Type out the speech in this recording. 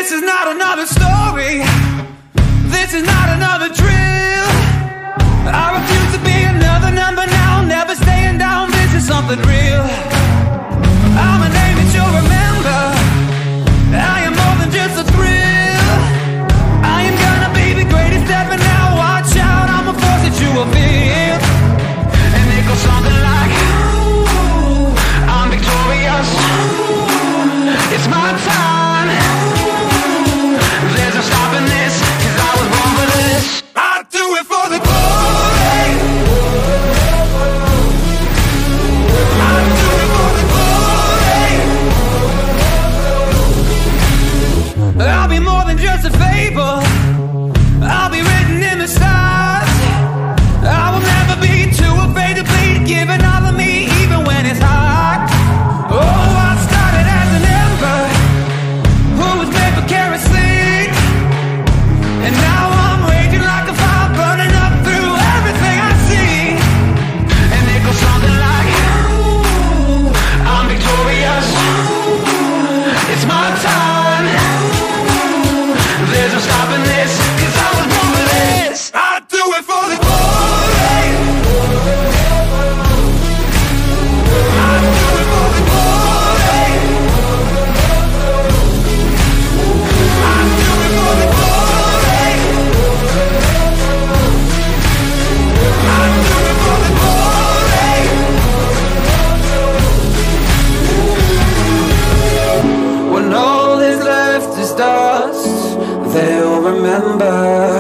This is not another story. This is not another drill. I refuse to be another number now. Never staying down, this is something real. I'm a name that you'll remember. I am more than just a thrill. I am gonna be the greatest ever now. Watch out, I'm a force that you will feel. And it goes something like, ooh, I'm victorious. It's my time. There's no stopping this, 'cause I was born for this. I do it for the glory. I do it for the glory. I'll be more than just a fable. I'll be written in the stars. I will never be too afraid to bleed, giving all of me even when it's hard. Oh, I started as an ember who was made for kerosene, and now I'm raging like a fire, burning up through everything I see. And it goes something like, ooh, I'm victorious. It's my time. There's no stopping this, 'cause I was born for this. I do it for the glory. I do it for the glory. I do it for the glory. I do it for the glory. When all is left is dust, they'll remember